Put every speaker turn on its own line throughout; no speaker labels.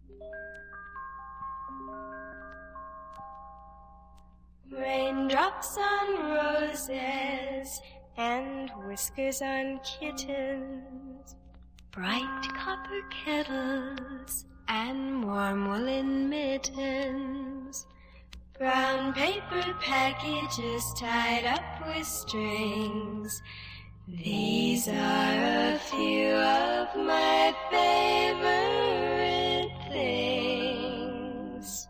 Raindrops on roses and whiskers on kittens, bright copper kettles and warm woolen mittens, brown paper packages tied up with strings. These are a few of my favorite things.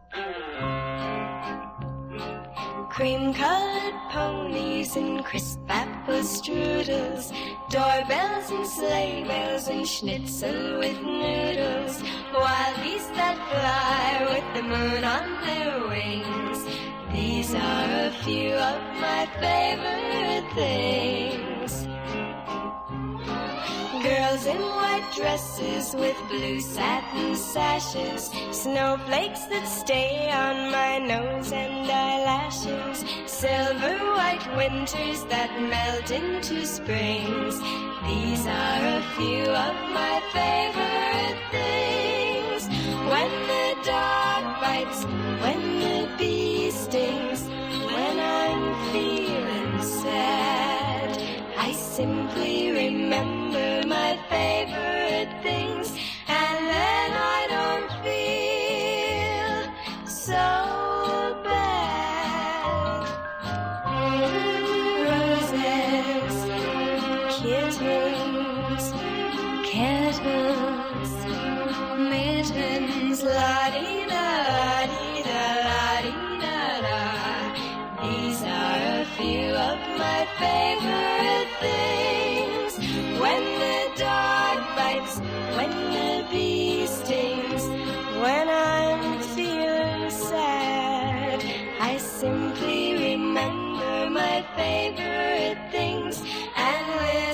Cream-colored ponies and crisp apple strudels, doorbells and sleigh bells and schnitzel with noodles, wild geese that fly with the moon on their wings. These are a few of my favorite things. Girls in white dresses with blue satin sashes, snowflakes that stay on my nose and eyelashes, silver white winters that melt into springs. These are a few of my favorite things. When the dog bites, when the bee stings, when I'm feeling sad, I simply remember my favorite things, and then I don't feel so bad. Roses, kittens, kettles, mittens, la-dee-da-la-dee-da-la-dee-da-da. These are a few of my favorite things. When the dog bites, when the bee stings, when I'm feeling sad, I simply remember my favorite things and live